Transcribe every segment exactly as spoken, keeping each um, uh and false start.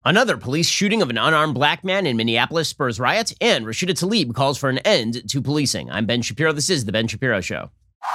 Another police shooting of an unarmed black man in Minneapolis spurs riots, and Rashida Tlaib calls for an end to policing. I'm Ben Shapiro. This is The Ben Shapiro Show.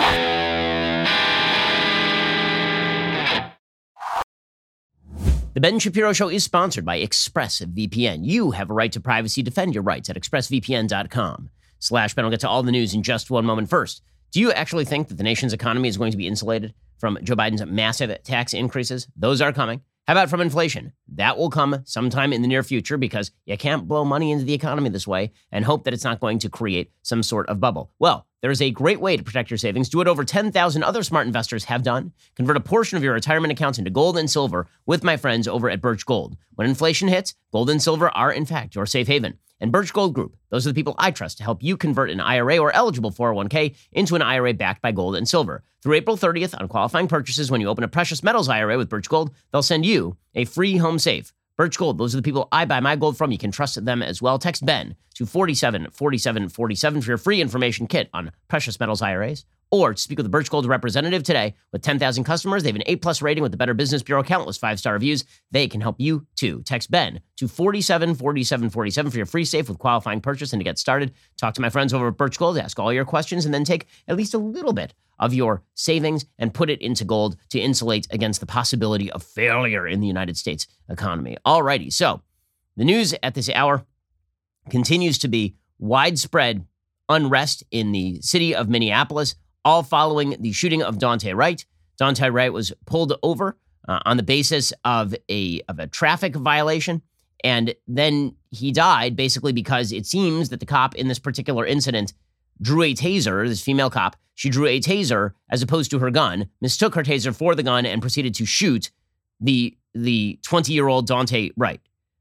The Ben Shapiro Show is sponsored by ExpressVPN. You have a right to privacy. Defend your rights at expressvpn.com slash Ben. I'll get to all the news in just one moment. First, do you actually think that the nation's economy is going to be insulated from Joe Biden's massive tax increases? Those are coming. How about from inflation? That will come sometime in the near future because you can't blow money into the economy this way and hope that it's not going to create some sort of bubble. Well, there's a great way to protect your savings. Do what over ten thousand other smart investors have done. Convert a portion of your retirement accounts into gold and silver with my friends over at Birch Gold. When inflation hits, gold and silver are, in fact, your safe haven. And Birch Gold Group, those are the people I trust to help you convert an I R A or eligible four oh one k into an I R A backed by gold and silver. Through April thirtieth, on qualifying purchases, when you open a precious metals I R A with Birch Gold, they'll send you a free home safe. Birch Gold, those are the people I buy my gold from. You can trust them as well. Text Ben to forty-seven forty-seven forty-seven for your free information kit on precious metals I R As. Or to speak with a Birch Gold representative today. With ten thousand customers, they have an A-plus rating with the Better Business Bureau, countless five-star reviews. They can help you, too. Text Ben to forty-seven forty-seven forty-seven for your free safe with qualifying purchase. And to get started, talk to my friends over at Birch Gold, ask all your questions, and then take at least a little bit of your savings and put it into gold to insulate against the possibility of failure in the United States economy. Alrighty, so the news at this hour continues to be widespread unrest in the city of Minneapolis, all following the shooting of Daunte Wright. Daunte Wright was pulled over uh, on the basis of a of a traffic violation, and then he died basically because it seems that the cop in this particular incident drew a taser, this female cop, she drew a taser as opposed to her gun, mistook her taser for the gun, and proceeded to shoot the the twenty-year-old Daunte Wright.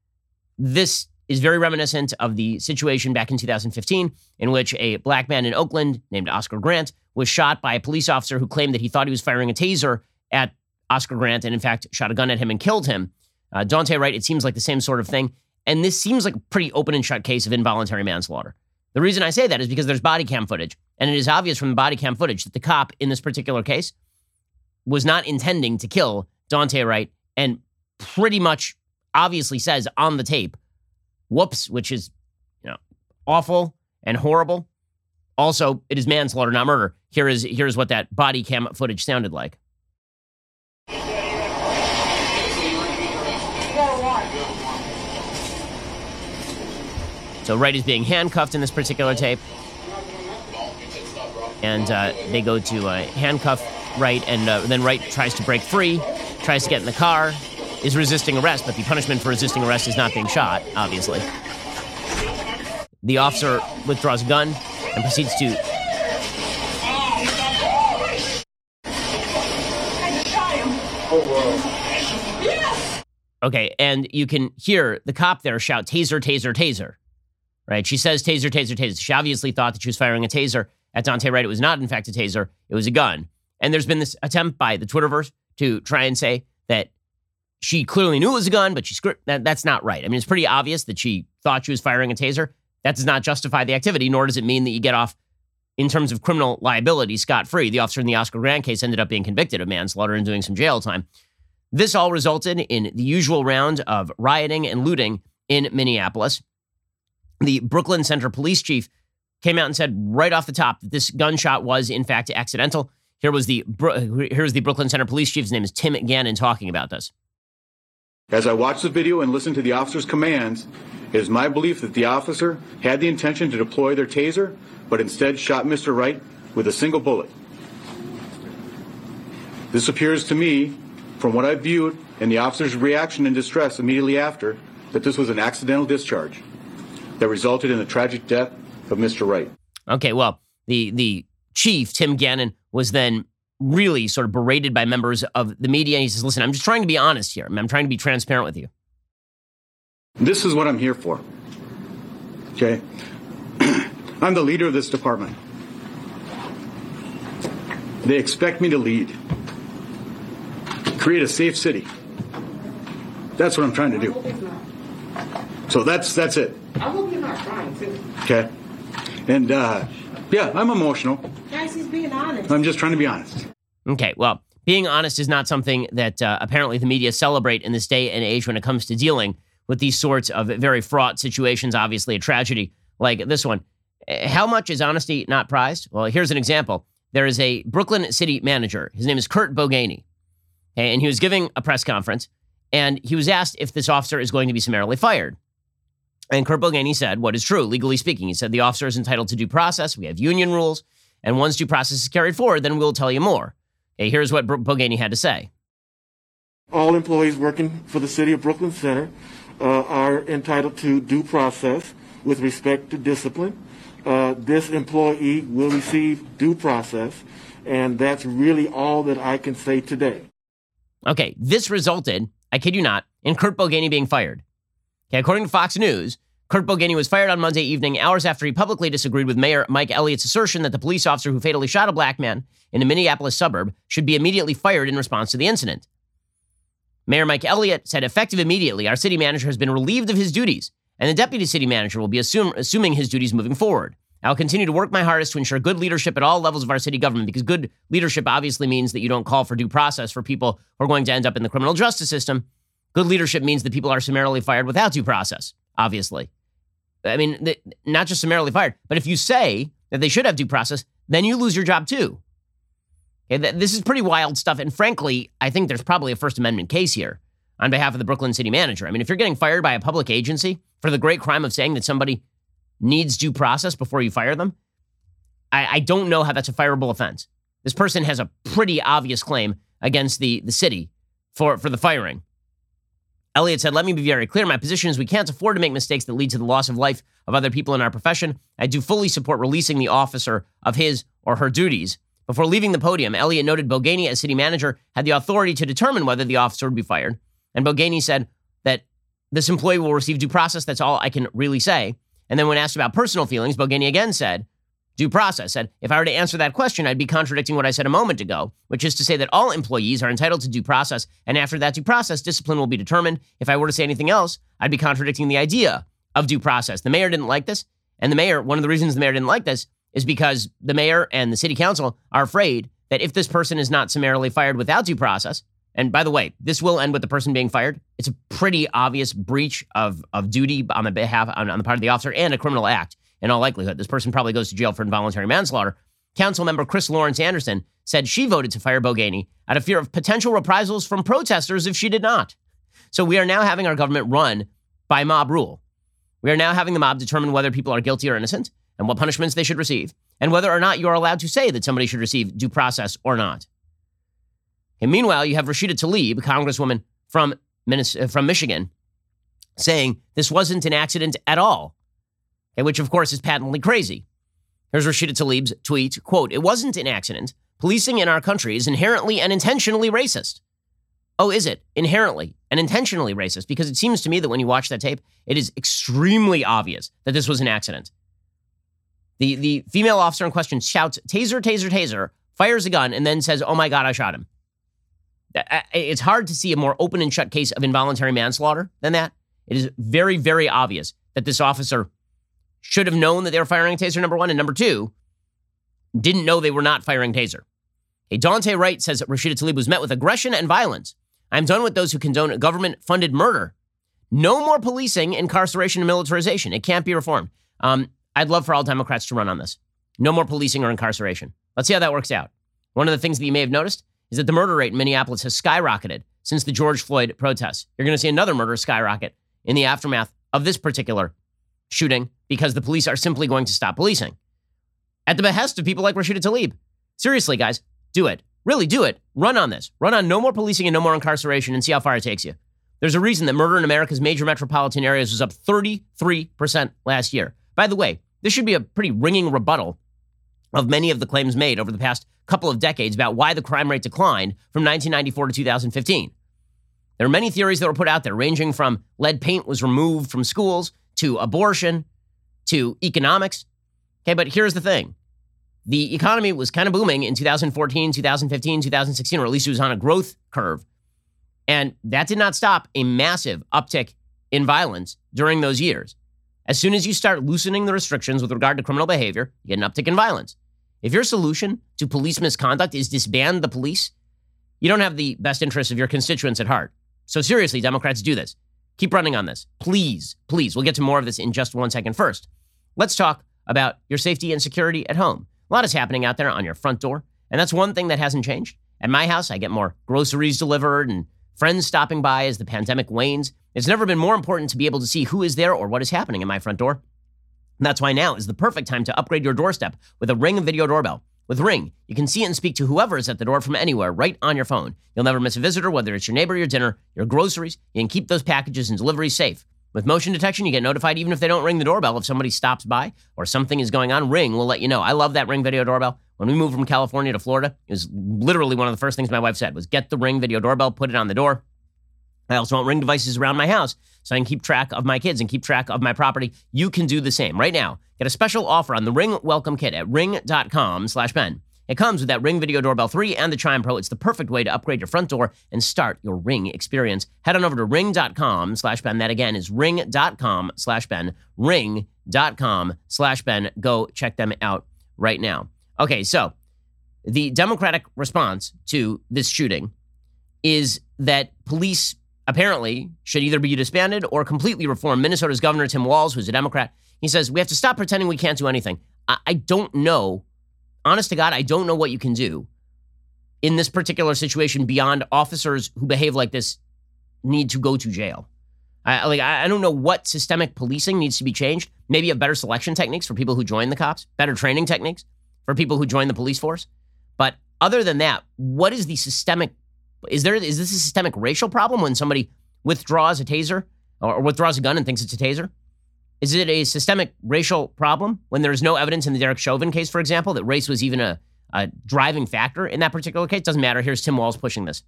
This is very reminiscent of the situation back in two thousand fifteen in which a black man in Oakland named Oscar Grant was shot by a police officer who claimed that he thought he was firing a taser at Oscar Grant and, in fact, shot a gun at him and killed him. Uh, Daunte Wright, it seems like the same sort of thing. And this seems like a pretty open and shut case of involuntary manslaughter. The reason I say that is because there's body cam footage, and it is obvious from the body cam footage that the cop in this particular case was not intending to kill Daunte Wright and pretty much obviously says on the tape, whoops, which is, you know, awful and horrible. Also, it is manslaughter, not murder. Here is here's what that body cam footage sounded like. So Wright is being handcuffed in this particular tape. And uh, they go to uh, handcuff Wright, and uh, then Wright tries to break free, tries to get in the car, is resisting arrest, but the punishment for resisting arrest is not being shot, obviously. The officer withdraws a gun and proceeds to... Okay, and you can hear the cop there shout, taser, taser, taser. Right? She says taser, taser, taser. She obviously thought that she was firing a taser at Daunte Wright. It was not, in fact, a taser. It was a gun. And there's been this attempt by the Twitterverse to try and say that she clearly knew it was a gun, but she screwed. That, that's not right. I mean, it's pretty obvious that she thought she was firing a taser. That does not justify the activity, nor does it mean that you get off, in terms of criminal liability, scot-free. The officer in the Oscar Grant case ended up being convicted of manslaughter and doing some jail time. This all resulted in the usual round of rioting and looting in Minneapolis. The Brooklyn Center police chief came out and said right off the top that this gunshot was, in fact, accidental. Here was the here's the Brooklyn Center police chief. His name is Tim Gannon talking about this. As I watched the video and listened to the officer's commands, it is my belief that the officer had the intention to deploy their taser, but instead shot Mister Wright with a single bullet. This appears to me, from what I viewed and the officer's reaction and distress immediately after, that this was an accidental discharge that resulted in the tragic death of Mister Wright. Okay, well, the the chief, Tim Gannon, was then really sort of berated by members of the media. And he says, listen, I'm just trying to be honest here. I'm trying to be transparent with you. This is what I'm here for. Okay? I'm the leader of this department. They expect me to lead. Create a safe city. That's what I'm trying to do. So that's that's it. I hope you're not trying to. Okay. And, uh, yeah, I'm emotional. Guys, he's being honest. I'm just trying to be honest. Okay, well, being honest is not something that uh, apparently the media celebrate in this day and age when it comes to dealing with these sorts of very fraught situations, obviously a tragedy like this one. How much is honesty not prized? Well, here's an example. There is a Brooklyn city manager. His name is Kurt Boganey. And he was giving a press conference, and he was asked if this officer is going to be summarily fired. And Kurt Boganey said what is true, legally speaking. He said the officer is entitled to due process. We have union rules. And once due process is carried forward, then we'll tell you more. Okay, here's what Boganey had to say. All employees working for the city of Brooklyn Center uh, are entitled to due process with respect to discipline. Uh, this employee will receive due process, and that's really all that I can say today. Okay, this resulted, I kid you not, in Kurt Boganey being fired. Okay, according to Fox News, Kurt Boganey was fired on Monday evening, hours after he publicly disagreed with Mayor Mike Elliott's assertion that the police officer who fatally shot a black man in a Minneapolis suburb should be immediately fired in response to the incident. Mayor Mike Elliott said, effective immediately, our city manager has been relieved of his duties, and the deputy city manager will be assume, assuming his duties moving forward. I'll continue to work my hardest to ensure good leadership at all levels of our city government, because good leadership obviously means that you don't call for due process for people who are going to end up in the criminal justice system. Good leadership means that people are summarily fired without due process, obviously. I mean, the, not just summarily fired, but if you say that they should have due process, then you lose your job too. Okay, th- this is pretty wild stuff. And frankly, I think there's probably a First Amendment case here on behalf of the Brooklyn city manager. I mean, if you're getting fired by a public agency for the great crime of saying that somebody needs due process before you fire them, I, I don't know how that's a fireable offense. This person has a pretty obvious claim against the, the city for, for the firing. Elliott said, let me be very clear. My position is we can't afford to make mistakes that lead to the loss of life of other people in our profession. I do fully support releasing the officer of his or her duties. Before leaving the podium, Elliott noted Boganey, as city manager, had the authority to determine whether the officer would be fired. And Boganey said that this employee will receive due process. That's all I can really say. And then when asked about personal feelings, Boganey again said, due process, said, if I were to answer that question, I'd be contradicting what I said a moment ago, which is to say that all employees are entitled to due process, and after that due process, discipline will be determined. If I were to say anything else, I'd be contradicting the idea of due process. The mayor didn't like this, and the mayor, one of the reasons the mayor didn't like this is because the mayor and the city council are afraid that if this person is not summarily fired without due process, and by the way, this will end with the person being fired. It's a pretty obvious breach of, of duty on the behalf on, on the part of the officer and a criminal act. In all likelihood, this person probably goes to jail for involuntary manslaughter. Council member Chris Lawrence Anderson said she voted to fire Boganey out of fear of potential reprisals from protesters if she did not. So we are now having our government run by mob rule. We are now having the mob determine whether people are guilty or innocent and what punishments they should receive, and whether or not you are allowed to say that somebody should receive due process or not. And meanwhile, you have Rashida Tlaib, a congresswoman from, from Michigan, saying this wasn't an accident at all. Okay, which, of course, is patently crazy. Here's Rashida Tlaib's tweet, quote, it wasn't an accident. Policing in our country is inherently and intentionally racist. Oh, is it? Inherently and intentionally racist? Because it seems to me that when you watch that tape, it is extremely obvious that this was an accident. The, the female officer in question shouts, taser, taser, taser, fires a gun, and then says, oh my God, I shot him. It's hard to see a more open and shut case of involuntary manslaughter than that. It is very, very obvious that this officer should have known that they were firing a taser, number one, and number two, didn't know they were not firing taser. A Dante Wright says that Rashida Tlaib was met with aggression and violence. I'm done with those who condone government-funded murder. No more policing, incarceration, and militarization. It can't be reformed. Um, I'd love for all Democrats to run on this. No more policing or incarceration. Let's see how that works out. One of the things that you may have noticed is that the murder rate in Minneapolis has skyrocketed since the George Floyd protests. You're going to see another murder skyrocket in the aftermath of this particular shooting because the police are simply going to stop policing at the behest of people like Rashida Tlaib. Seriously, guys, do it. Really do it. Run on this. Run on no more policing and no more incarceration and see how far it takes you. There's a reason that murder in America's major metropolitan areas was up thirty-three percent last year. By the way, this should be a pretty ringing rebuttal of many of the claims made over the past couple of decades about why the crime rate declined from nineteen ninety-four to two thousand fifteen. There are many theories that were put out there, ranging from lead paint was removed from schools to abortion to economics. Okay, but here's the thing. The economy was kind of booming in two thousand fourteen, two thousand fifteen, two thousand sixteen, or at least it was on a growth curve. And that did not stop a massive uptick in violence during those years. As soon as you start loosening the restrictions with regard to criminal behavior, you get an uptick in violence. If your solution to police misconduct is disband the police, you don't have the best interests of your constituents at heart. So seriously, Democrats, do this. keep running on this. Please, please. We'll get to more of this in just one second. First, let's talk about your safety and security at home. A lot is happening out there on your front door, and that's one thing that hasn't changed. At my house, I get more groceries delivered and friends stopping by as the pandemic wanes. It's never been more important to be able to see who is there or what is happening in my front door. And that's why now is the perfect time to upgrade your doorstep with a Ring video doorbell. With Ring, you can see and speak to whoever is at the door from anywhere right on your phone. You'll never miss a visitor, whether it's your neighbor, your dinner, your groceries. You can keep those packages and deliveries safe. With motion detection, you get notified even if they don't ring the doorbell. If somebody stops by or something is going on, Ring will let you know. I love that Ring video doorbell. When we moved from California to Florida, it was literally one of the first things my wife said was get the Ring video doorbell, put it on the door. I also want Ring devices around my house so I can keep track of my kids and keep track of my property. You can do the same. Right now, get a special offer on the Ring Welcome Kit at ring.com slash Ben. It comes with that Ring Video Doorbell three and the Chime Pro. It's the perfect way to upgrade your front door and start your Ring experience. Head on over to ring.com slash Ben. That again is ring.com slash Ben. Ring.com slash Ben. Go check them out right now. Okay, so the Democratic response to this shooting is that police apparently should either be disbanded or completely reformed. Minnesota's Governor Tim Walz, who's a Democrat, he says, we have to stop pretending we can't do anything. I, I don't know. Honest to God, I don't know what you can do in this particular situation beyond officers who behave like this need to go to jail. I, like, I don't know what systemic policing needs to be changed. Maybe have better selection techniques for people who join the cops, better training techniques for people who join the police force. But other than that, what is the systemic, is there, is this a systemic racial problem when somebody withdraws a taser or withdraws a gun and thinks it's a taser? Is it a systemic racial problem when there's no evidence in the Derek Chauvin case, for example, that race was even a, a driving factor in that particular case? Doesn't matter. Here's Tim Walz pushing this.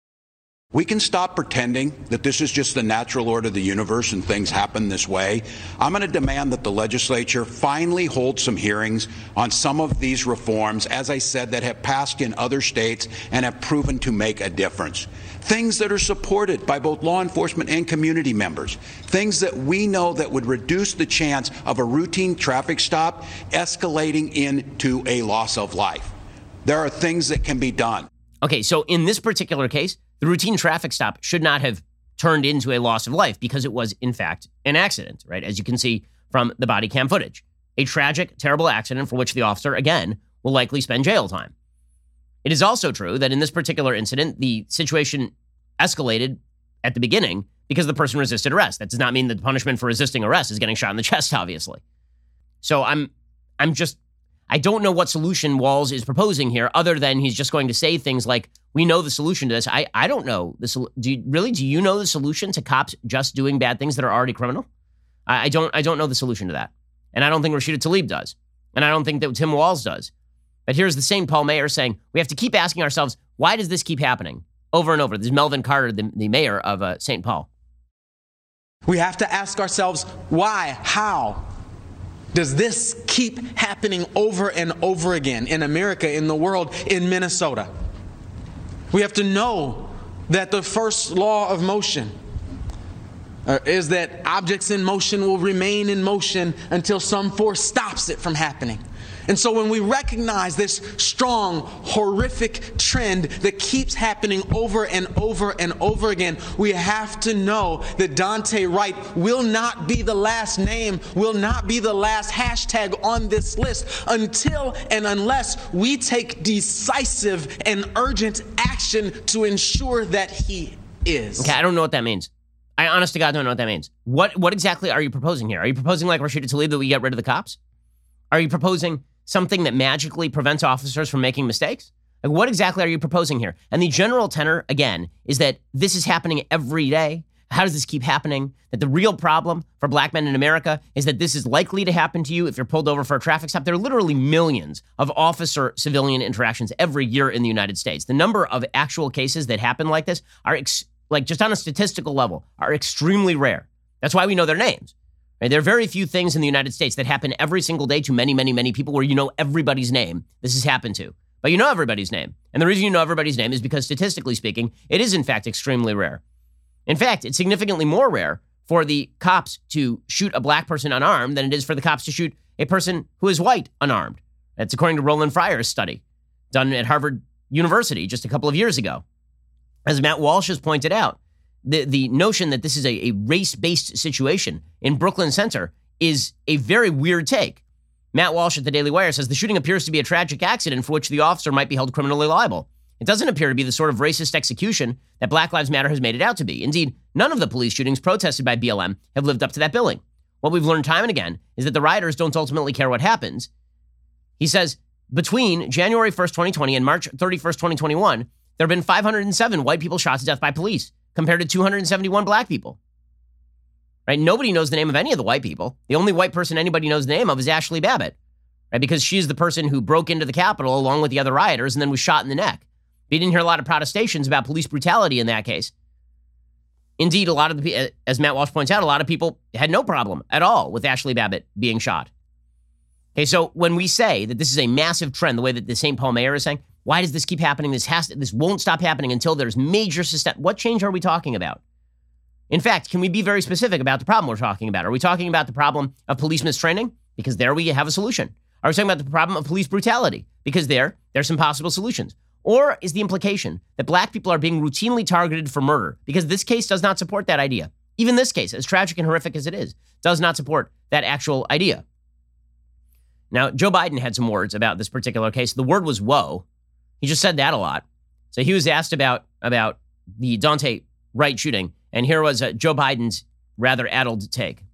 We can stop pretending that this is just the natural order of the universe and things happen this way. I'm going to demand that the legislature finally hold some hearings on some of these reforms, as I said, that have passed in other states and have proven to make a difference. Things that are supported by both law enforcement and community members. Things that we know that would reduce the chance of a routine traffic stop escalating into a loss of life. There are things that can be done. Okay, so in this particular case, the routine traffic stop should not have turned into a loss of life because it was, in fact, an accident, right? As you can see from the body cam footage. A tragic, terrible accident for which the officer, again, will likely spend jail time. It is also true that in this particular incident, the situation escalated at the beginning because the person resisted arrest. That does not mean that the punishment for resisting arrest is getting shot in the chest, obviously. So I'm, I'm just, I don't know what solution Walz is proposing here other than he's just going to say things like, we know the solution to this. I, I don't know. This, do you, really, do you know the solution to cops just doing bad things that are already criminal? I, I don't I don't know the solution to that. And I don't think Rashida Tlaib does. And I don't think that Tim Walz does. But here's the same Paul Mayer saying, we have to keep asking ourselves, why does this keep happening? Over and over. This is Melvin Carter, the, the mayor of uh, Saint Paul. We have to ask ourselves, why, how does this keep happening over and over again in America, in the world, in Minnesota? We have to know that the first law of motion uh, is that objects in motion will remain in motion until some force stops it from happening. And so when we recognize this strong, horrific trend that keeps happening over and over and over again, we have to know that Daunte Wright will not be the last name, will not be the last hashtag on this list until and unless we take decisive and urgent action to ensure that he is. Okay, I don't know what that means. I honest to God don't know what that means. What what exactly are you proposing here? Are you proposing like Rashida Tlaib that we get rid of the cops? Are you proposing something that magically prevents officers from making mistakes? Like, what exactly are you proposing here? And the general tenor, again, is that this is happening every day. How does this keep happening? That the real problem for black men in America is that this is likely to happen to you if you're pulled over for a traffic stop. There are literally millions of officer-civilian interactions every year in the United States. The number of actual cases that happen like this are, ex- like just on a statistical level, are extremely rare. That's why we know their names. Right? There are very few things in the United States that happen every single day to many, many, many people where you know everybody's name this has happened to. But you know everybody's name. And the reason you know everybody's name is because statistically speaking, it is in fact extremely rare. In fact, it's significantly more rare for the cops to shoot a black person unarmed than it is for the cops to shoot a person who is white unarmed. That's according to Roland Fryer's study done at Harvard University just a couple of years ago. As Matt Walsh has pointed out, the, the notion that this is a, a race-based situation in Brooklyn Center is a very weird take. Matt Walsh at the Daily Wire says the shooting appears to be a tragic accident for which the officer might be held criminally liable. It doesn't appear to be the sort of racist execution that Black Lives Matter has made it out to be. Indeed, none of the police shootings protested by B L M have lived up to that billing. What we've learned time and again is that the rioters don't ultimately care what happens. He says, between January first, twenty twenty and March thirty-first, twenty twenty-one, there have been five hundred seven white people shot to death by police compared to two hundred seventy-one black people. Right? Nobody knows the name of any of the white people. The only white person anybody knows the name of is Ashley Babbitt, right? Because she's the person who broke into the Capitol along with the other rioters and then was shot in the neck. We didn't hear a lot of protestations about police brutality in that case. Indeed, a lot of the, as Matt Walsh points out, a lot of people had no problem at all with Ashley Babbitt being shot. Okay, so when we say that this is a massive trend, the way that the Saint Paul mayor is saying, why does this keep happening? This has to, this won't stop happening until there's major system. What change are we talking about? In fact, can we be very specific about the problem we're talking about? Are we talking about the problem of police mistraining? Because there we have a solution. Are we talking about the problem of police brutality? Because there, there's some possible solutions. Or is the implication that black people are being routinely targeted for murder? Because this case does not support that idea. Even this case, as tragic and horrific as it is, does not support that actual idea. Now, Joe Biden had some words about this particular case. The word was whoa. He just said that a lot. So he was asked about, about the Daunte Wright shooting, and here was uh, Joe Biden's rather addled take.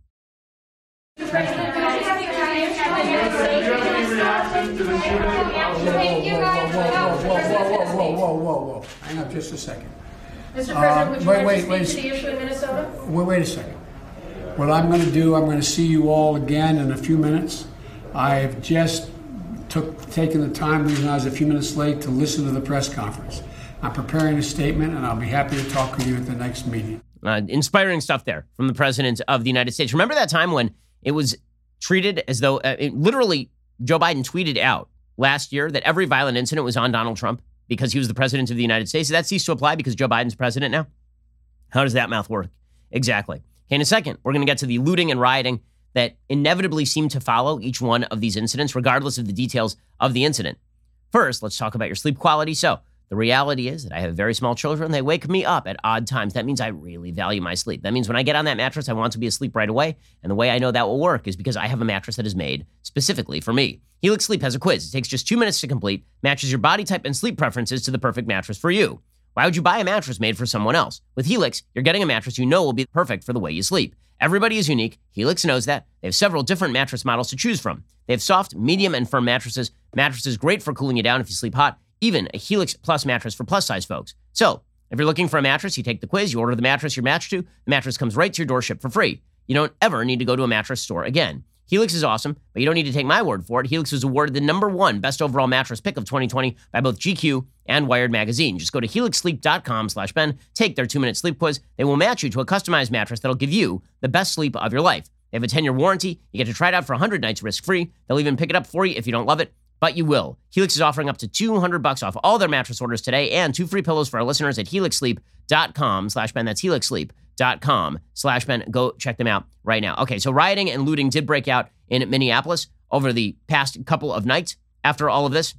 Whoa, whoa, whoa, whoa. Hang on just a second. Mister President, would you wait, like wait, to wait, speak to the issue in Minnesota? Wait, wait a second. What I'm going to do, I'm going to see you all again in a few minutes. I've just took taken the time, reason I was a few minutes late, to listen to the press conference. I'm preparing a statement, and I'll be happy to talk with you at the next meeting. Uh, inspiring stuff there from the President of the United States. Remember that time when it was treated as though, uh, it, literally, Joe Biden tweeted out last year that every violent incident was on Donald Trump because he was the President of the United States. So that ceased to apply because Joe Biden's president now? How does that math work? Exactly. Okay, in a second, we're going to get to the looting and rioting that inevitably seem to follow each one of these incidents, regardless of the details of the incident. First, let's talk about your sleep quality. So the reality is that I have very small children. They wake me up at odd times. That means I really value my sleep. That means when I get on that mattress, I want to be asleep right away. And the way I know that will work is because I have a mattress that is made specifically for me. Helix Sleep has a quiz. It takes just two minutes to complete, matches your body type and sleep preferences to the perfect mattress for you. Why would you buy a mattress made for someone else? With Helix, you're getting a mattress you know will be perfect for the way you sleep. Everybody is unique. Helix knows that. They have several different mattress models to choose from. They have soft, medium, and firm mattresses. Mattresses great for cooling you down if you sleep hot. Even a Helix Plus mattress for plus-size folks. So, if you're looking for a mattress, you take the quiz, you order the mattress you're matched to, the mattress comes right to your door shipped for free. You don't ever need to go to a mattress store again. Helix is awesome, but you don't need to take my word for it. Helix was awarded the number one best overall mattress pick of twenty twenty by both G Q and Wired Magazine. Just go to helix sleep dot com slash Ben, take their two-minute sleep quiz. They will match you to a customized mattress that'll give you the best sleep of your life. They have a ten-year warranty. You get to try it out for one hundred nights risk-free. They'll even pick it up for you if you don't love it, but you will. Helix is offering up to two hundred bucks off all their mattress orders today and two free pillows for our listeners at helix sleep dot com slash Ben. That's helix sleep dot com slash Ben. Go check them out right now. Okay, so rioting and looting did break out in Minneapolis over the past couple of nights after all of this.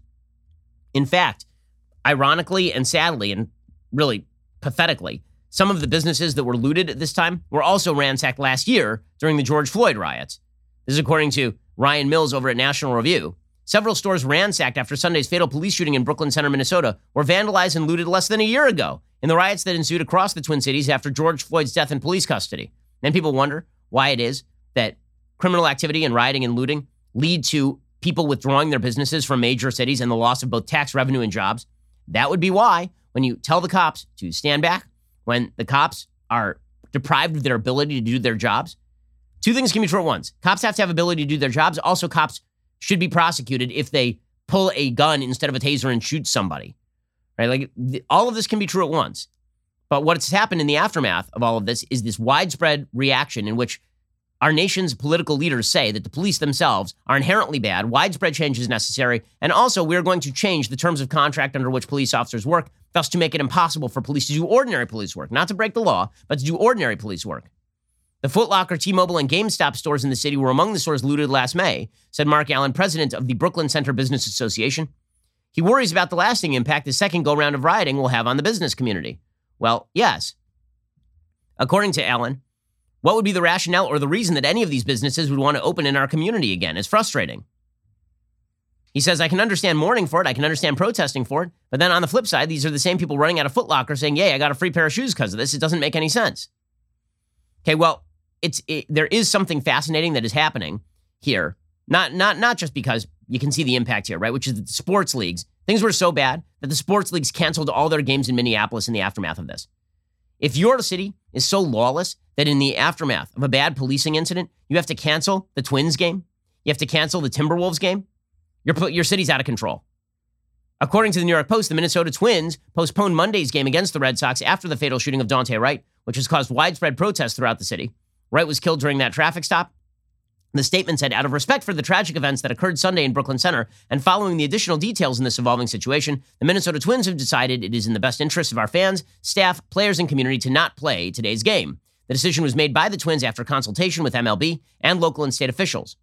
In fact, ironically and sadly and really pathetically, some of the businesses that were looted at this time were also ransacked last year during the George Floyd riots. This is according to Ryan Mills over at National Review. Several stores ransacked after Sunday's fatal police shooting in Brooklyn Center, Minnesota, were vandalized and looted less than a year ago in the riots that ensued across the Twin Cities after George Floyd's death in police custody. Then people wonder why it is that criminal activity and rioting and looting lead to people withdrawing their businesses from major cities and the loss of both tax revenue and jobs. That would be why when you tell the cops to stand back, when the cops are deprived of their ability to do their jobs, two things can be true at once. Cops have to have ability to do their jobs. Also, cops should be prosecuted if they pull a gun instead of a taser and shoot somebody. Right? Like th- all of this can be true at once. But what's happened in the aftermath of all of this is this widespread reaction in which our nation's political leaders say that the police themselves are inherently bad, widespread change is necessary, and also we're going to change the terms of contract under which police officers work, thus to make it impossible for police to do ordinary police work, not to break the law, but to do ordinary police work. The Foot Locker, T-Mobile, and GameStop stores in the city were among the stores looted last May, said Mark Allen, president of the Brooklyn Center Business Association. He worries about the lasting impact the second go-round of rioting will have on the business community. Well, yes. According to Allen, what would be the rationale or the reason that any of these businesses would want to open in our community again? It's frustrating. He says, I can understand mourning for it. I can understand protesting for it. But then on the flip side, these are the same people running out of Foot Locker saying, yay, I got a free pair of shoes because of this. It doesn't make any sense. Okay, well, it's it, there is something fascinating that is happening here. Not, not, not just because you can see the impact here, right? Which is that the sports leagues, things were so bad that the sports leagues canceled all their games in Minneapolis in the aftermath of this. If your city is so lawless that in the aftermath of a bad policing incident, you have to cancel the Twins game, you have to cancel the Timberwolves game, your, your city's out of control. According to the New York Post, the Minnesota Twins postponed Monday's game against the Red Sox after the fatal shooting of Daunte Wright, which has caused widespread protests throughout the city. Wright was killed during that traffic stop. The statement said, out of respect for the tragic events that occurred Sunday in Brooklyn Center and following the additional details in this evolving situation, the Minnesota Twins have decided it is in the best interest of our fans, staff, players, and community to not play today's game. The decision was made by the Twins after consultation with M L B and local and state officials.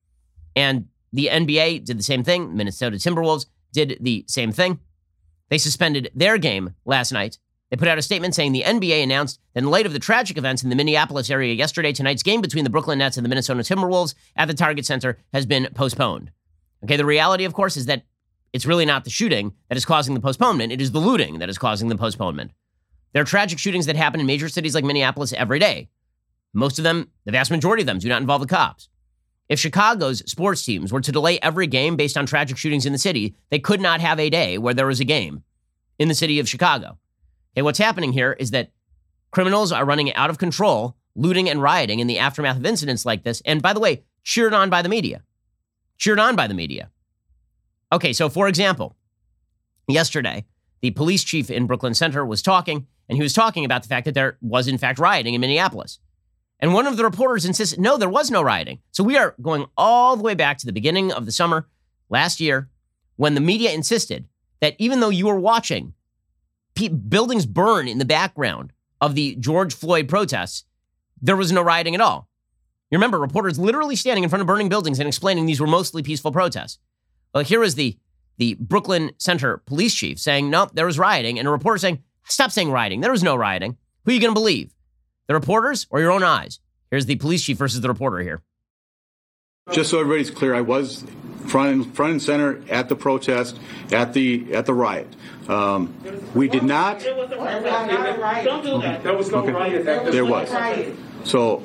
And the N B A did the same thing. Minnesota Timberwolves did the same thing. They suspended their game last night. They put out a statement saying the N B A announced that in light of the tragic events in the Minneapolis area yesterday, tonight's game between the Brooklyn Nets and the Minnesota Timberwolves at the Target Center has been postponed. Okay, the reality, of course, is that it's really not the shooting that is causing the postponement. It is the looting that is causing the postponement. There are tragic shootings that happen in major cities like Minneapolis every day. Most of them, the vast majority of them, do not involve the cops. If Chicago's sports teams were to delay every game based on tragic shootings in the city, they could not have a day where there was a game in the city of Chicago. Okay, what's happening here is that criminals are running out of control, looting and rioting in the aftermath of incidents like this. And by the way, cheered on by the media. Cheered on by the media. Okay, so for example, yesterday, the police chief in Brooklyn Center was talking, and he was talking about the fact that there was, in fact, rioting in Minneapolis. And one of the reporters insisted, no, there was no rioting. So we are going all the way back to the beginning of the summer last year when the media insisted that even though you were watching pe- buildings burn in the background of the George Floyd protests, there was no rioting at all. You remember reporters literally standing in front of burning buildings and explaining these were mostly peaceful protests. Well, here is the, the Brooklyn Center police chief saying, no, there was rioting. And a reporter saying, stop saying rioting. There was no rioting. Who are you going to believe? The reporters or your own eyes? Here's the police chief versus the reporter here. Just so everybody's clear, I was front and, front and center at the protest, at the at the riot. Um, we did not. There was no riot. Don't do that. There was no Okay. riot. There was. So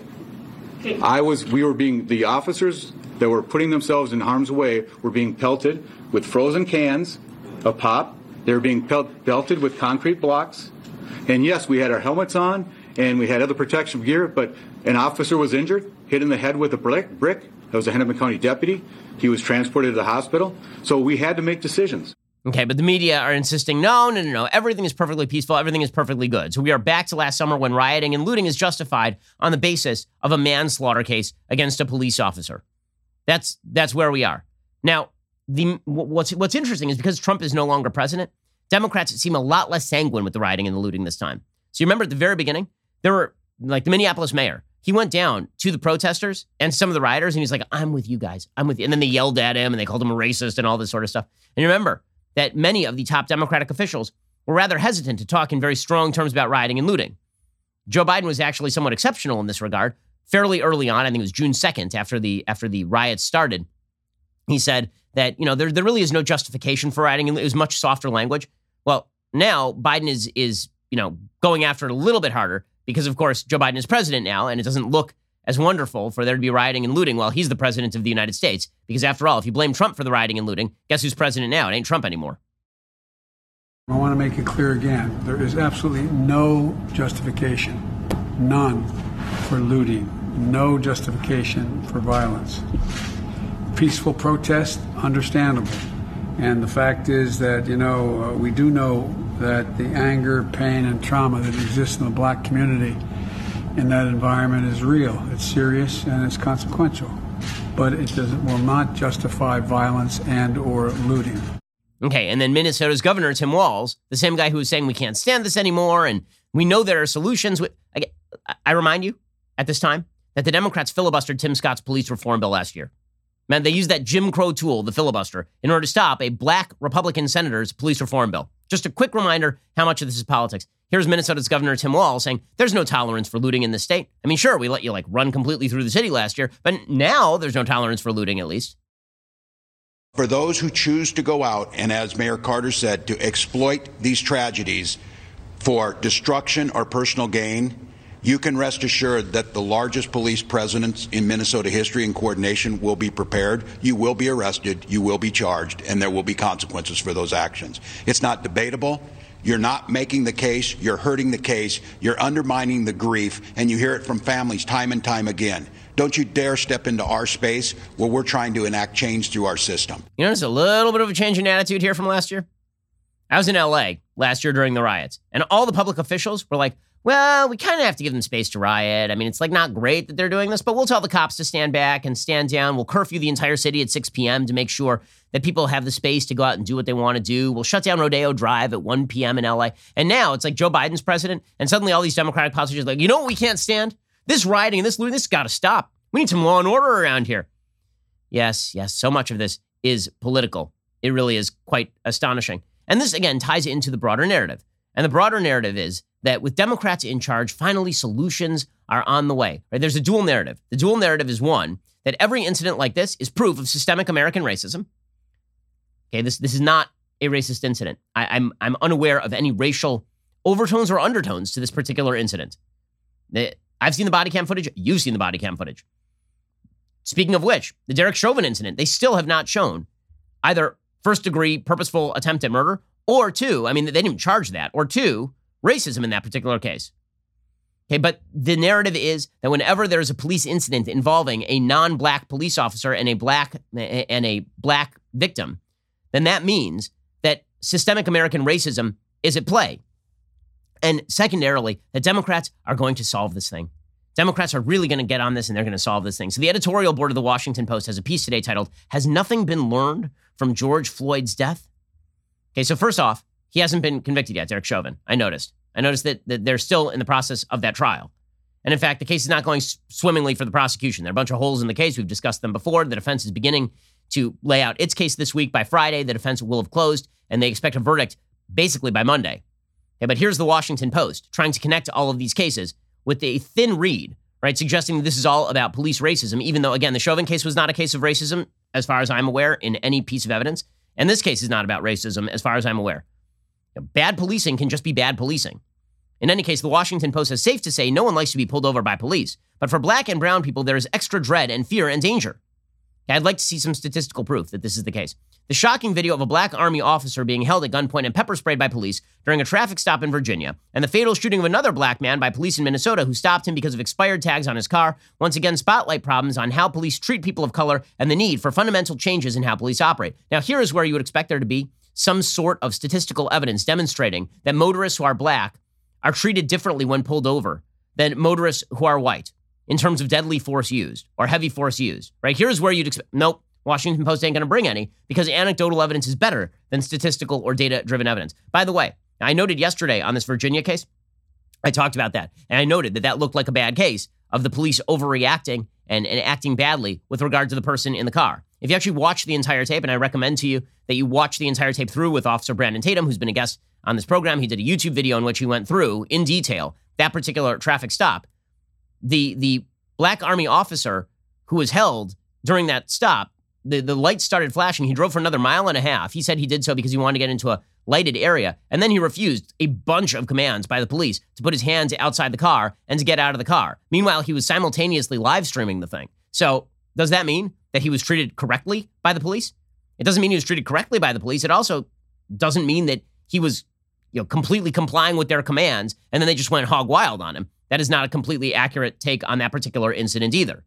I was. We were being the officers that were putting themselves in harm's way were being pelted with frozen cans of pop. They were being pelt, pelted with concrete blocks. And yes, we had our helmets on and we had other protection gear, but an officer was injured, hit in the head with a brick. brick. That was a Hennepin County deputy. He was transported to the hospital. So we had to make decisions. Okay, but the media are insisting, no, no, no, no, everything is perfectly peaceful, everything is perfectly good. So we are back to last summer when rioting and looting is justified on the basis of a manslaughter case against a police officer. That's that's where we are. Now, the what's what's interesting is because Trump is no longer president, Democrats seem a lot less sanguine with the rioting and the looting this time. So you remember at the very beginning, there were, like the Minneapolis mayor, he went down to the protesters and some of the rioters, and he's like, I'm with you guys, I'm with you. And then they yelled at him, and they called him a racist and all this sort of stuff. And you remember that many of the top Democratic officials were rather hesitant to talk in very strong terms about rioting and looting. Joe Biden was actually somewhat exceptional in this regard. Fairly early on, I think it was June second, after the after the riots started, he said that, you know, there, there really is no justification for rioting, and it was much softer language. Well, now Biden is, is, you know, going after it a little bit harder because, of course, Joe Biden is president now, and it doesn't look as wonderful for there to be rioting and looting while he's the president of the United States. Because after all, if you blame Trump for the rioting and looting, guess who's president now? It ain't Trump anymore. I want to make it clear again, there is absolutely no justification, none, for looting, no justification for violence. Peaceful protest, understandable. And the fact is that, you know, uh, we do know that the anger, pain, and trauma that exists in the black community in that environment is real. It's serious and it's consequential. But it doesn't, will not justify violence and or looting. Okay, and then Minnesota's governor, Tim Walz, the same guy who was saying we can't stand this anymore, and we know there are solutions. I, I remind you, at this time, that the Democrats filibustered Tim Scott's police reform bill last year. Man, they used that Jim Crow tool, the filibuster, in order to stop a black Republican senator's police reform bill. Just a quick reminder how much of this is politics. Here's Minnesota's Governor Tim Walz saying there's no tolerance for looting in the state. I mean, sure, we let you like run completely through the city last year, but now there's no tolerance for looting at least. For those who choose to go out and, as Mayor Carter said, to exploit these tragedies for destruction or personal gain, you can rest assured that the largest police presence in Minnesota history and coordination will be prepared. You will be arrested, you will be charged, and there will be consequences for those actions. It's not debatable. You're not making the case, you're hurting the case, you're undermining the grief, and you hear it from families time and time again. Don't you dare step into our space where we're trying to enact change through our system. You notice a little bit of a change in attitude here from last year? I was in L A last year during the riots, and all the public officials were like, well, we kind of have to give them space to riot. I mean, it's like not great that they're doing this, but we'll tell the cops to stand back and stand down. We'll curfew the entire city at six p.m. to make sure that people have the space to go out and do what they want to do. We'll shut down Rodeo Drive at one p.m. in L A. And now it's like Joe Biden's president, and suddenly all these Democratic politicians are like, you know what we can't stand? This rioting and this looting, this has got to stop. We need some law and order around here. Yes, yes, so much of this is political. It really is quite astonishing. And this, again, ties into the broader narrative. And the broader narrative is that with Democrats in charge, finally solutions are on the way. Right? There's a dual narrative. The dual narrative is one, that every incident like this is proof of systemic American racism. Okay, this, this is not a racist incident. I, I'm, I'm unaware of any racial overtones or undertones to this particular incident. I've seen the body cam footage. You've seen the body cam footage. Speaking of which, the Derek Chauvin incident, they still have not shown either first-degree purposeful attempt at murder or two, I mean, they didn't even charge that, or two, racism in that particular case. Okay, but the narrative is that whenever there's a police incident involving a non-black police officer and a black and a black victim, then that means that systemic American racism is at play. And secondarily, that Democrats are going to solve this thing. Democrats are really going to get on this and they're going to solve this thing. So the editorial board of the Washington Post has a piece today titled, "Has Nothing Been Learned from George Floyd's Death?" Okay, so first off, he hasn't been convicted yet, Derek Chauvin. I noticed. I noticed that, that they're still in the process of that trial. And in fact, the case is not going swimmingly for the prosecution. There are a bunch of holes in the case. We've discussed them before. The defense is beginning to lay out its case this week. By Friday, the defense will have closed, and they expect a verdict basically by Monday. Okay, but here's the Washington Post trying to connect all of these cases with a thin read, right, suggesting that this is all about police racism, even though, again, the Chauvin case was not a case of racism, as far as I'm aware, in any piece of evidence. And this case is not about racism, as far as I'm aware. Bad policing can just be bad policing. In any case, the Washington Post is safe to say no one likes to be pulled over by police. But for black and brown people, there is extra dread and fear and danger. I'd like to see some statistical proof that this is the case. The shocking video of a black Army officer being held at gunpoint and pepper sprayed by police during a traffic stop in Virginia, and the fatal shooting of another black man by police in Minnesota who stopped him because of expired tags on his car, once again spotlight problems on how police treat people of color and the need for fundamental changes in how police operate. Now, here is where you would expect there to be some sort of statistical evidence demonstrating that motorists who are black are treated differently when pulled over than motorists who are white in terms of deadly force used or heavy force used, right? Here's where you'd expect, nope, Washington Post ain't going to bring any because anecdotal evidence is better than statistical or data-driven evidence. By the way, I noted yesterday on this Virginia case, I talked about that, and I noted that that looked like a bad case of the police overreacting and, and acting badly with regard to the person in the car. If you actually watch the entire tape, and I recommend to you that you watch the entire tape through with Officer Brandon Tatum, who's been a guest on this program. He did a YouTube video in which he went through in detail that particular traffic stop. The the black Army officer who was held during that stop, the, the lights started flashing. He drove for another mile and a half. He said he did so because he wanted to get into a lighted area. And then he refused a bunch of commands by the police to put his hands outside the car and to get out of the car. Meanwhile, he was simultaneously live streaming the thing. So does that mean that he was treated correctly by the police? It doesn't mean he was treated correctly by the police. It also doesn't mean that he was, you know, completely complying with their commands and then they just went hog wild on him. That is not a completely accurate take on that particular incident either.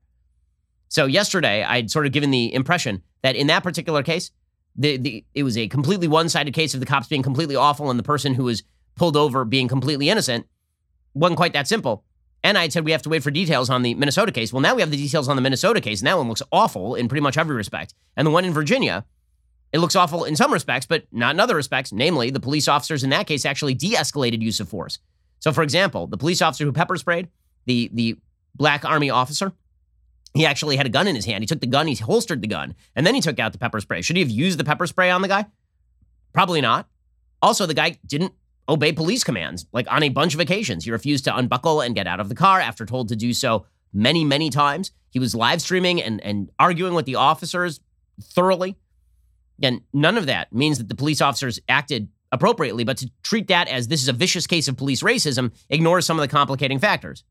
So yesterday, I'd sort of given the impression that in that particular case, the, the it was a completely one-sided case of the cops being completely awful and the person who was pulled over being completely innocent. Wasn't quite that simple. And I said we have to wait for details on the Minnesota case. Well, now we have the details on the Minnesota case, and that one looks awful in pretty much every respect. And the one in Virginia, it looks awful in some respects, but not in other respects. Namely, the police officers in that case actually de-escalated use of force. So, for example, the police officer who pepper sprayed the, the black Army officer, he actually had a gun in his hand. He took the gun, he holstered the gun, and then he took out the pepper spray. Should he have used the pepper spray on the guy? Probably not. Also, the guy didn't obey police commands, like on a bunch of occasions. He refused to unbuckle and get out of the car after told to do so many, many times. He was live streaming and, and arguing with the officers thoroughly. Again, none of that means that the police officers acted appropriately, but to treat that as this is a vicious case of police racism ignores some of the complicating factors.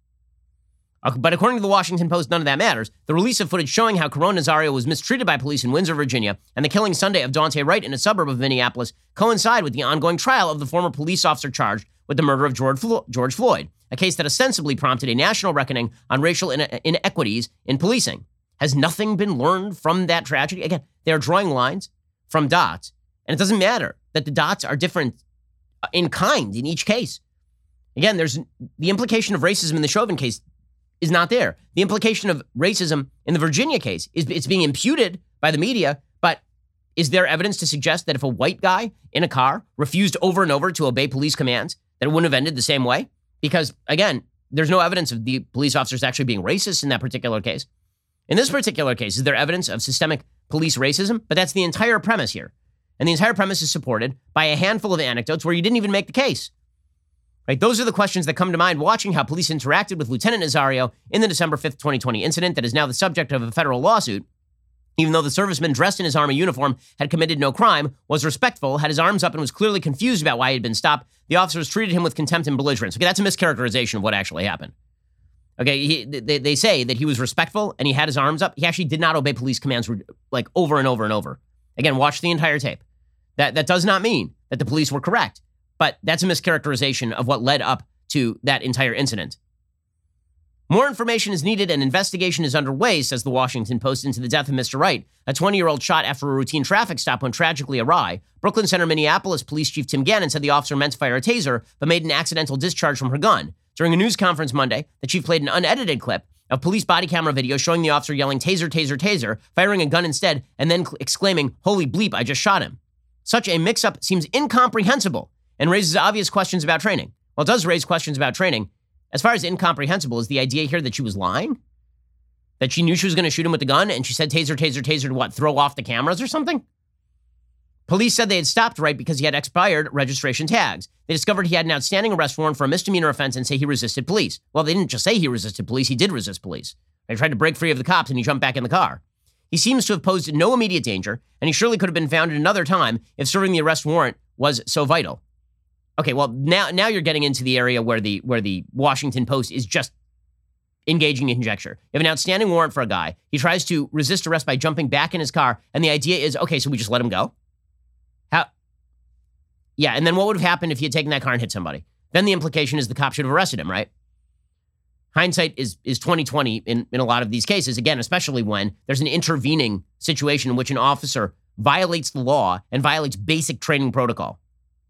But according to the Washington Post, none of that matters. The release of footage showing how Caron Nazario was mistreated by police in Windsor, Virginia, and the killing Sunday of Daunte Wright in a suburb of Minneapolis coincide with the ongoing trial of the former police officer charged with the murder of George, Flo- George Floyd, a case that ostensibly prompted a national reckoning on racial ine- inequities in policing. Has nothing been learned from that tragedy? Again, they're drawing lines from dots, and it doesn't matter that the dots are different in kind in each case. Again, there's the implication of racism in the Chauvin case is not there. The implication of racism in the Virginia case is it's being imputed by the media, but is there evidence to suggest that if a white guy in a car refused over and over to obey police commands, that it wouldn't have ended the same way? Because, again, there's no evidence of the police officers actually being racist in that particular case. In this particular case, is there evidence of systemic police racism? But that's the entire premise here. And the entire premise is supported by a handful of anecdotes where you didn't even make the case. Right? Those are the questions that come to mind watching how police interacted with Lieutenant Nazario in the December fifth, twenty twenty incident that is now the subject of a federal lawsuit. Even though the serviceman dressed in his Army uniform had committed no crime, was respectful, had his arms up, and was clearly confused about why he had been stopped, the officers treated him with contempt and belligerence. Okay, that's a mischaracterization of what actually happened. Okay, he, they, they say that he was respectful and he had his arms up. He actually did not obey police commands like over and over and over. Again, watch the entire tape. That, that does not mean that the police were correct, but that's a mischaracterization of what led up to that entire incident. More information is needed and investigation is underway, says the Washington Post, into the death of Mister Wright, a twenty-year-old shot after a routine traffic stop went tragically awry. Brooklyn Center, Minneapolis Police Chief Tim Gannon said the officer meant to fire a taser, but made an accidental discharge from her gun. During a news conference Monday, the chief played an unedited clip of police body camera video showing the officer yelling, "Taser, taser, taser," firing a gun instead, and then exclaiming, "Holy bleep, I just shot him." Such a mix-up seems incomprehensible and raises obvious questions about training. Well, it does raise questions about training. As far as incomprehensible is the idea here that she was lying? That she knew she was going to shoot him with the gun and she said taser, taser, taser to what, throw off the cameras or something? Police said they had stopped Wright because he had expired registration tags. They discovered he had an outstanding arrest warrant for a misdemeanor offense and say he resisted police. Well, they didn't just say he resisted police, he did resist police. They tried to break free of the cops and he jumped back in the car. He seems to have posed no immediate danger, and he surely could have been found at another time if serving the arrest warrant was so vital. Okay, well, now now you're getting into the area where the where the Washington Post is just engaging in conjecture. You have an outstanding warrant for a guy. He tries to resist arrest by jumping back in his car, and the idea is, okay, so we just let him go? How? Yeah, and then what would have happened if he had taken that car and hit somebody? Then the implication is the cop should have arrested him, right? Hindsight is is twenty twenty in, in a lot of these cases, again, especially when there's an intervening situation in which an officer violates the law and violates basic training protocol.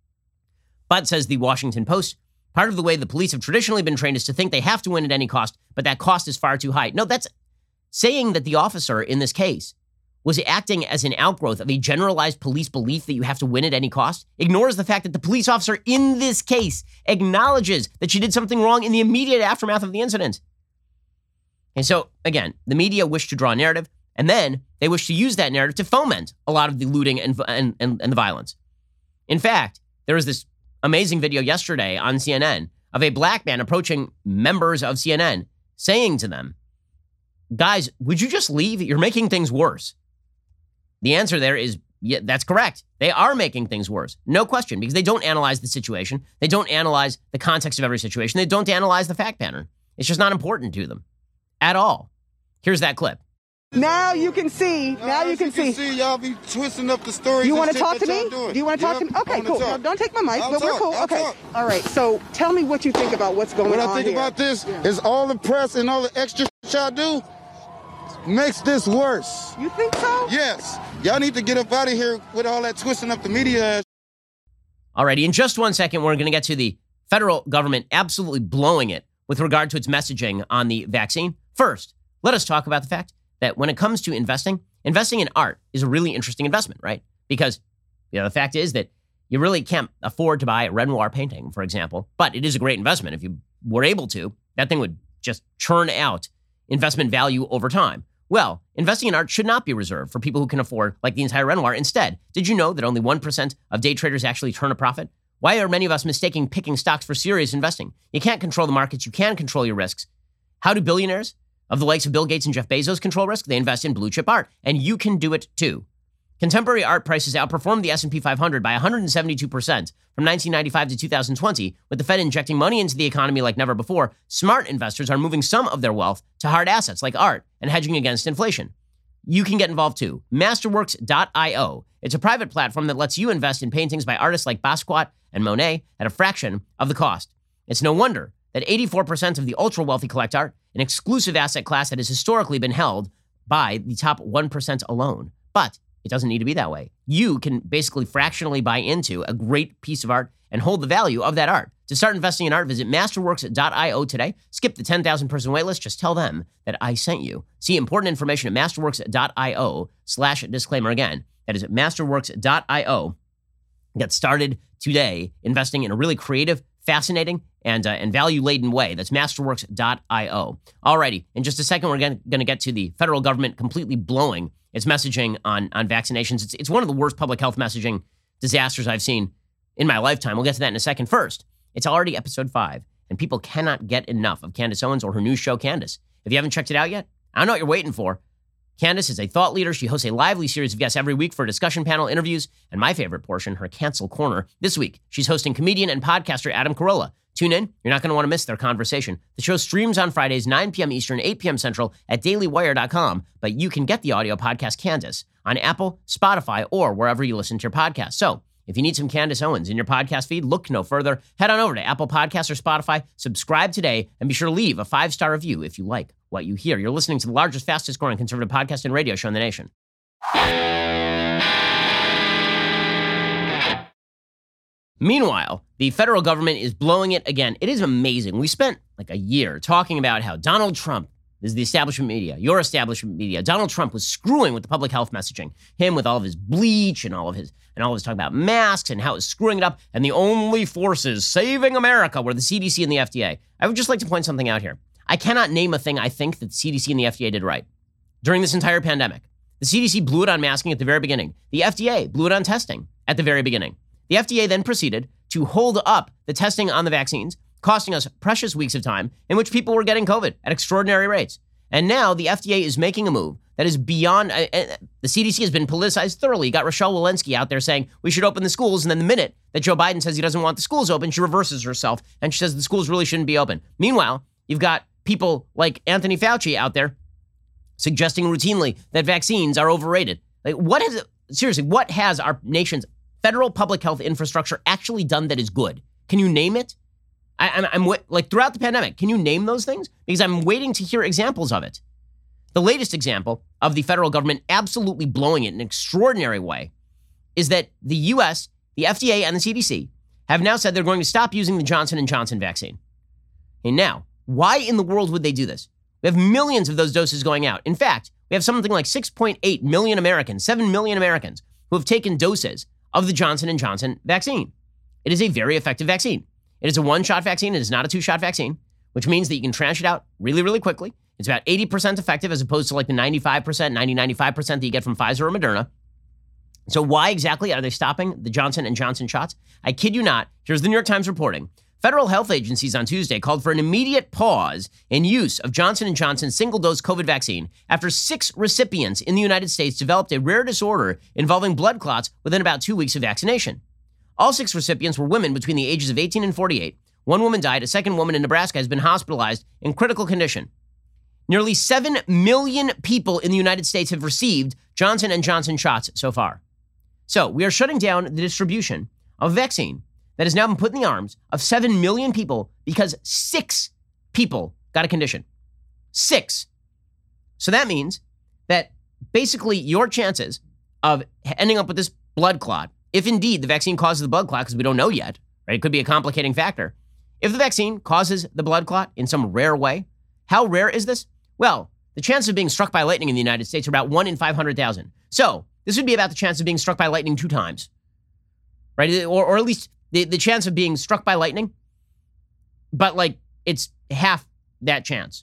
But, says the Washington Post, part of the way the police have traditionally been trained is to think they have to win at any cost, but that cost is far too high. No, that's saying that the officer in this case was acting as an outgrowth of a generalized police belief that you have to win at any cost, ignores the fact that the police officer in this case acknowledges that she did something wrong in the immediate aftermath of the incident. And so, again, the media wish to draw a narrative, and then they wish to use that narrative to foment a lot of the looting and, and, and, and the violence. In fact, there was this amazing video yesterday on C N N of a black man approaching members of C N N saying to them, "Guys, would you just leave? You're making things worse." The answer there is, yeah, that's correct. They are making things worse. No question, because they don't analyze the situation. They don't analyze the context of every situation. They don't analyze the fact pattern. It's just not important to them at all. Here's that clip. Now you can see. Now, now you can you see. see. Y'all be twisting up the stories. You want to shit talk to that me? doing. Do you want to talk yep, to me? Okay, cool. No, don't take my mic, I'll but talk, we're cool. I'll okay. Talk. All right. So tell me what you think about what's going what on What I think here. about this yeah. is all the press and all the extra shit y'all do makes this worse. You think so? Yes. Y'all need to get up out of here with all that twisting up the media. Alrighty, in just one second, we're going to get to the federal government absolutely blowing it with regard to its messaging on the vaccine. First, let us talk about the fact that when it comes to investing, investing in art is a really interesting investment, right? Because you know, the fact is that you really can't afford to buy a Renoir painting, for example, but it is a great investment. If you were able to, that thing would just churn out investment value over time. Well, investing in art should not be reserved for people who can afford, like the entire Renoir. Instead, did you know that only one percent of day traders actually turn a profit? Why are many of us mistaking picking stocks for serious investing? You can't control the markets. You can control your risks. How do billionaires of the likes of Bill Gates and Jeff Bezos control risk? They invest in blue chip art, and you can do it too. Contemporary art prices outperformed the S and P five hundred by one hundred seventy-two percent from nineteen ninety-five to two thousand twenty. With the Fed injecting money into the economy like never before, smart investors are moving some of their wealth to hard assets like art and hedging against inflation. You can get involved too. Masterworks dot io. It's a private platform that lets you invest in paintings by artists like Basquiat and Monet at a fraction of the cost. It's no wonder that eighty-four percent of the ultra-wealthy collect art, an exclusive asset class that has historically been held by the top one percent alone. But it doesn't need to be that way. You can basically fractionally buy into a great piece of art and hold the value of that art. To start investing in art, visit masterworks dot io today. Skip the ten thousand person waitlist. Just tell them that I sent you. See important information at masterworks dot io slash disclaimer again. That is at masterworks dot io. Get started today investing in a really creative, fascinating, and uh, and value-laden way. That's masterworks dot io. Alrighty, in just a second, we're going to get to the federal government completely blowing its messaging on, on vaccinations. It's, it's one of the worst public health messaging disasters I've seen in my lifetime. We'll get to that in a second. First, it's already episode five, and people cannot get enough of Candace Owens or her new show, Candace. If you haven't checked it out yet, I don't know what you're waiting for. Candace is a thought leader. She hosts a lively series of guests every week for discussion panel interviews, and my favorite portion, her Cancel Corner. This week, she's hosting comedian and podcaster Adam Carolla. Tune in. You're not going to want to miss their conversation. The show streams on Fridays, nine p.m. Eastern, eight p.m. Central at daily wire dot com, but you can get the audio podcast Candace on Apple, Spotify, or wherever you listen to your podcast. So if you need some Candace Owens in your podcast feed, look no further. Head on over to Apple Podcasts or Spotify, subscribe today, and be sure to leave a five-star review if you like what you hear. You're listening to the largest, fastest-growing conservative podcast and radio show in the nation. Meanwhile, the federal government is blowing it again. It is amazing. We spent like a year talking about how Donald Trump, this is the establishment media, your establishment media, Donald Trump was screwing with the public health messaging. Him with all of his bleach and all of his and all of his talk about masks and how it's screwing it up. And the only forces saving America were the C D C and the F D A. I would just like to point something out here. I cannot name a thing I think that the C D C and the F D A did right during this entire pandemic. The C D C blew it on masking at the very beginning. The F D A blew it on testing at the very beginning. The F D A then proceeded to hold up the testing on the vaccines, costing us precious weeks of time in which people were getting COVID at extraordinary rates. And now the F D A is making a move that is beyond, uh, uh, the C D C has been politicized thoroughly. You got Rochelle Walensky out there saying we should open the schools. And then the minute that Joe Biden says he doesn't want the schools open, she reverses herself and she says the schools really shouldn't be open. Meanwhile, you've got people like Anthony Fauci out there suggesting routinely that vaccines are overrated. Like, what has, seriously, what has our nation's federal public health infrastructure actually done that is good? Can you name it? I, I'm, I'm like throughout the pandemic, can you name those things? Because I'm waiting to hear examples of it. The latest example of the federal government absolutely blowing it in an extraordinary way is that the U S, the F D A, and the C D C have now said they're going to stop using the Johnson and Johnson vaccine. And now, why in the world would they do this? We have millions of those doses going out. In fact, we have something like six point eight million Americans, seven million Americans who have taken doses of the Johnson and Johnson vaccine. It is a very effective vaccine. It is a one-shot vaccine. It is not a two-shot vaccine, which means that you can tranche it out really, really quickly. It's about eighty percent effective as opposed to like the ninety-five percent, ninety, ninety-five percent that you get from Pfizer or Moderna. So why exactly are they stopping the Johnson and Johnson shots? I kid you not. Here's the New York Times reporting. Federal health agencies on Tuesday called for an immediate pause in use of Johnson and Johnson's single-dose COVID vaccine after six recipients in the United States developed a rare disorder involving blood clots within about two weeks of vaccination. All six recipients were women between the ages of eighteen and forty-eight. One woman died. A second woman in Nebraska has been hospitalized in critical condition. Nearly seven million people in the United States have received Johnson and Johnson shots so far. So we are shutting down the distribution of vaccine that has now been put in the arms of seven million people because six people got a condition. Six. So that means that basically your chances of ending up with this blood clot, if indeed the vaccine causes the blood clot, because we don't know yet, right? It could be a complicating factor. If the vaccine causes the blood clot in some rare way, how rare is this? Well, the chances of being struck by lightning in the United States are about one in five hundred thousand. So this would be about the chance of being struck by lightning two times, right? Or, or at least the, the chance of being struck by lightning, but like it's half that chance.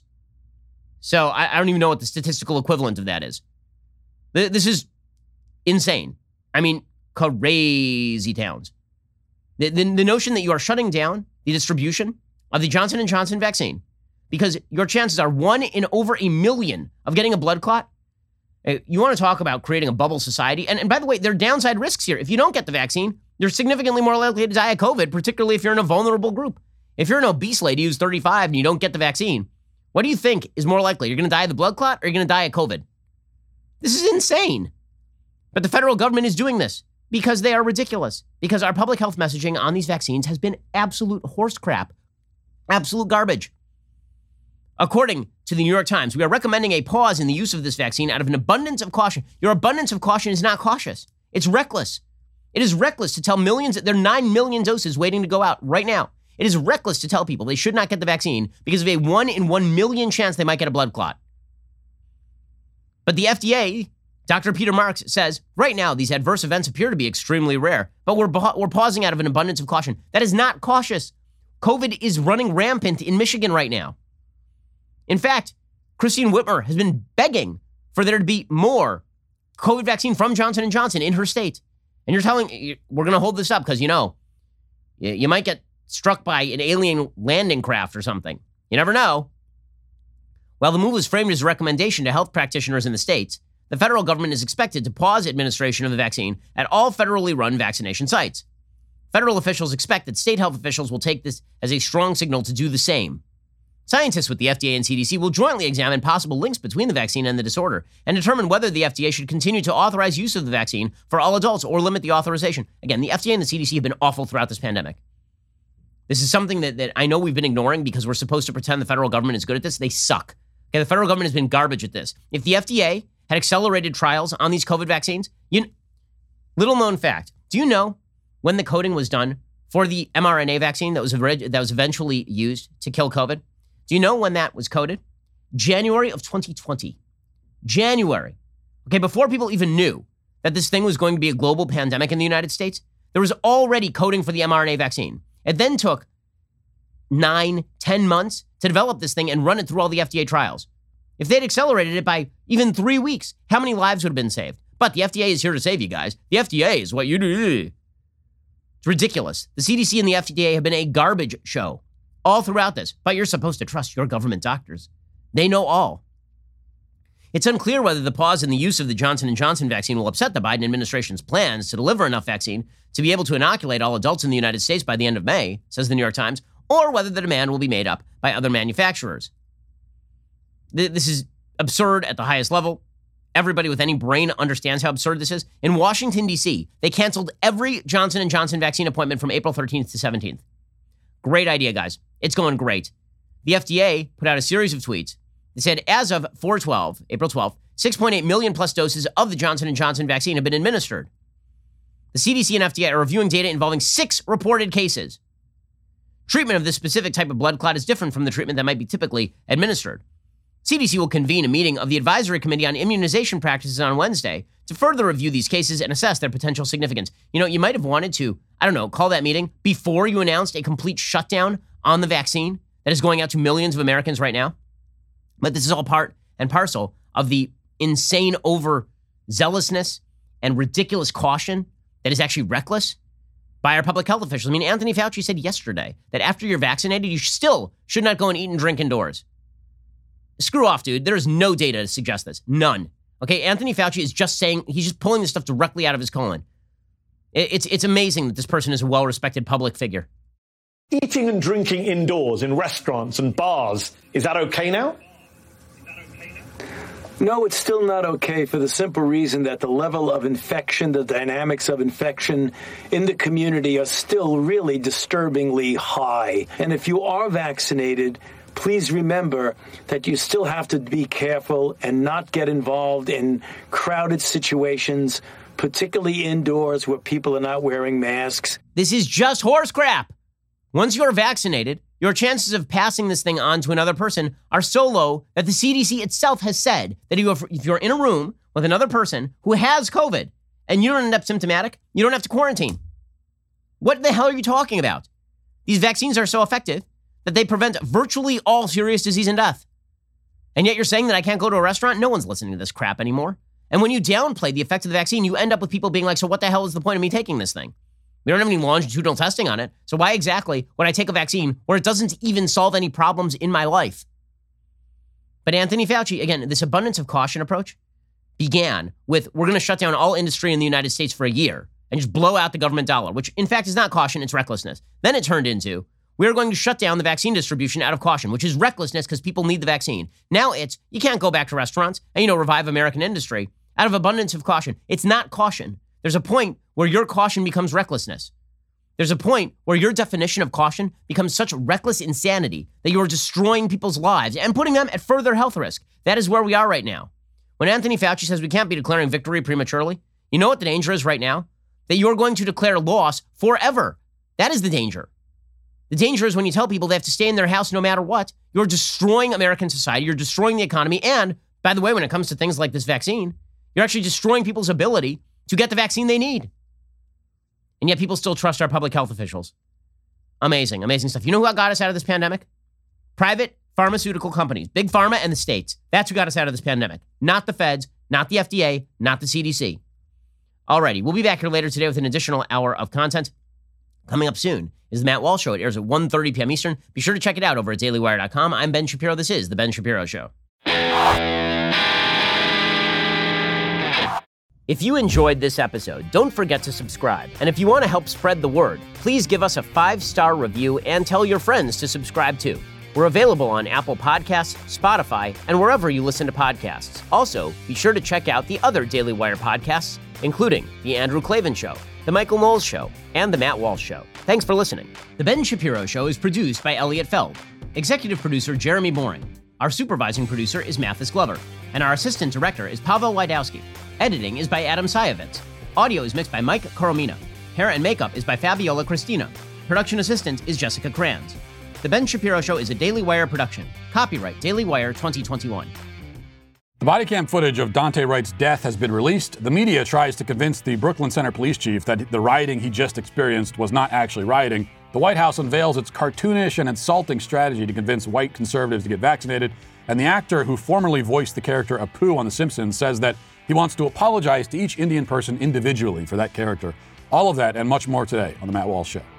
So I, I don't even know what the statistical equivalent of that is. This is insane. I mean, crazy towns. The, the, the notion that you are shutting down the distribution of the Johnson and Johnson vaccine because your chances are one in over a million of getting a blood clot. You want to talk about creating a bubble society. And, and by the way, there are downside risks here. If you don't get the vaccine, you're significantly more likely to die of COVID, particularly if you're in a vulnerable group. If you're an obese lady who's thirty-five and you don't get the vaccine, what do you think is more likely? You're going to die of the blood clot or you're going to die of COVID? This is insane. But the federal government is doing this because they are ridiculous. Because our public health messaging on these vaccines has been absolute horse crap. Absolute garbage. According to the New York Times, we are recommending a pause in the use of this vaccine out of an abundance of caution. Your abundance of caution is not cautious. It's reckless. It is reckless to tell millions, there are nine million doses waiting to go out right now. It is reckless to tell people they should not get the vaccine because of a one in one million chance they might get a blood clot. But the F D A, Doctor Peter Marks, says, right now, these adverse events appear to be extremely rare, but we're, we're pausing out of an abundance of caution. That is not cautious. COVID is running rampant in Michigan right now. In fact, Christine Whitmer has been begging for there to be more COVID vaccine from Johnson and Johnson in her state. And you're telling, we're going to hold this up because, you know, you, you might get struck by an alien landing craft or something. You never know. While the move was framed as a recommendation to health practitioners in the states, the federal government is expected to pause administration of the vaccine at all federally run vaccination sites. Federal officials expect that state health officials will take this as a strong signal to do the same. Scientists with the F D A and C D C will jointly examine possible links between the vaccine and the disorder and determine whether the F D A should continue to authorize use of the vaccine for all adults or limit the authorization. Again, the F D A and the C D C have been awful throughout this pandemic. This is something that, that I know we've been ignoring because we're supposed to pretend the federal government is good at this. They suck. Okay, the federal government has been garbage at this. If the F D A had accelerated trials on these COVID vaccines, you, little known fact, do you know when the coding was done for the mRNA vaccine that was, that was eventually used to kill COVID? Do you know when that was coded? January of twenty twenty. January. Okay, before people even knew that this thing was going to be a global pandemic in the United States, there was already coding for the mRNA vaccine. It then took nine, ten months to develop this thing and run it through all the F D A trials. If they'd accelerated it by even three weeks, how many lives would have been saved? But the F D A is here to save you guys. The F D A is what you do. It's ridiculous. The C D C and the F D A have been a garbage show all throughout this, but you're supposed to trust your government doctors. They know all. It's unclear whether the pause in the use of the Johnson and Johnson vaccine will upset the Biden administration's plans to deliver enough vaccine to be able to inoculate all adults in the United States by the end of May, says the New York Times, or whether the demand will be made up by other manufacturers. This is absurd at the highest level. Everybody with any brain understands how absurd this is. In Washington, D C, they canceled every Johnson and Johnson vaccine appointment from April thirteenth to seventeenth. Great idea, guys. It's going great. The F D A put out a series of tweets. They said, as of four twelve, April twelfth, six point eight million plus doses of the Johnson and Johnson vaccine have been administered. The C D C and F D A are reviewing data involving six reported cases. Treatment of this specific type of blood clot is different from the treatment that might be typically administered. C D C will convene a meeting of the Advisory Committee on Immunization Practices on Wednesday to further review these cases and assess their potential significance. You know, you might have wanted to, I don't know, call that meeting before you announced a complete shutdown on the vaccine that is going out to millions of Americans right now. But this is all part and parcel of the insane overzealousness and ridiculous caution that is actually reckless by our public health officials. I mean, Anthony Fauci said yesterday that after you're vaccinated, you still should not go and eat and drink indoors. Screw off, dude. There is no data to suggest this. None. Okay, Anthony Fauci is just saying, he's just pulling this stuff directly out of his colon. It's, it's amazing that this person is a well-respected public figure. Eating and drinking indoors in restaurants and bars, is that okay now? No, it's still not okay for the simple reason that the level of infection, the dynamics of infection in the community are still really disturbingly high. And if you are vaccinated, please remember that you still have to be careful and not get involved in crowded situations, particularly indoors where people are not wearing masks. This is just horse crap. Once you're vaccinated, your chances of passing this thing on to another person are so low that the C D C itself has said that if you're in a room with another person who has COVID and you don't end up symptomatic, you don't have to quarantine. What the hell are you talking about? These vaccines are so effective that they prevent virtually all serious disease and death. And yet you're saying that I can't go to a restaurant? No one's listening to this crap anymore. And when you downplay the effect of the vaccine, you end up with people being like, so what the hell is the point of me taking this thing? We don't have any longitudinal testing on it. So why exactly would I take a vaccine where it doesn't even solve any problems in my life? But Anthony Fauci, again, this abundance of caution approach began with, we're going to shut down all industry in the United States for a year and just blow out the government dollar, which in fact is not caution, it's recklessness. Then it turned into, we're going to shut down the vaccine distribution out of caution, which is recklessness because people need the vaccine. Now it's, you can't go back to restaurants and, you know, revive American industry out of abundance of caution. It's not caution. There's a point where your caution becomes recklessness. There's a point where your definition of caution becomes such reckless insanity that you are destroying people's lives and putting them at further health risk. That is where we are right now. When Anthony Fauci says we can't be declaring victory prematurely, you know what the danger is right now? That you're going to declare loss forever. That is the danger. The danger is when you tell people they have to stay in their house no matter what. You're destroying American society. You're destroying the economy. And, by the way, when it comes to things like this vaccine, you're actually destroying people's ability to get the vaccine they need. And yet people still trust our public health officials. Amazing, amazing stuff. You know who got us out of this pandemic? Private pharmaceutical companies, big pharma and the states. That's who got us out of this pandemic. Not the feds, not the F D A, not the C D C. Alrighty, we'll be back here later today with an additional hour of content. Coming up soon is the Matt Walsh Show. It airs at one thirty p.m. Eastern. Be sure to check it out over at daily wire dot com. I'm Ben Shapiro. This is The Ben Shapiro Show. If you enjoyed this episode, don't forget to subscribe. And if you want to help spread the word, please give us a five-star review and tell your friends to subscribe too. We're available on Apple Podcasts, Spotify, and wherever you listen to podcasts. Also, be sure to check out the other Daily Wire podcasts, including The Andrew Klavan Show, The Michael Knowles Show, and The Matt Walsh Show. Thanks for listening. The Ben Shapiro Show is produced by Elliot Feld. Executive producer Jeremy Boring. Our supervising producer is Mathis Glover. And our assistant director is Pavel Wydowski. Editing is by Adam Sayevitz. Audio is mixed by Mike Coromina. Hair and makeup is by Fabiola Cristina. Production assistant is Jessica Kranz. The Ben Shapiro Show is a Daily Wire production. Copyright Daily Wire twenty twenty-one. The body cam footage of Daunte Wright's death has been released. The media tries to convince the Brooklyn Center police chief that the rioting he just experienced was not actually rioting. The White House unveils its cartoonish and insulting strategy to convince white conservatives to get vaccinated. And the actor who formerly voiced the character Apu on The Simpsons says that he wants to apologize to each Indian person individually for that character. All of that and much more today on The Matt Walsh Show.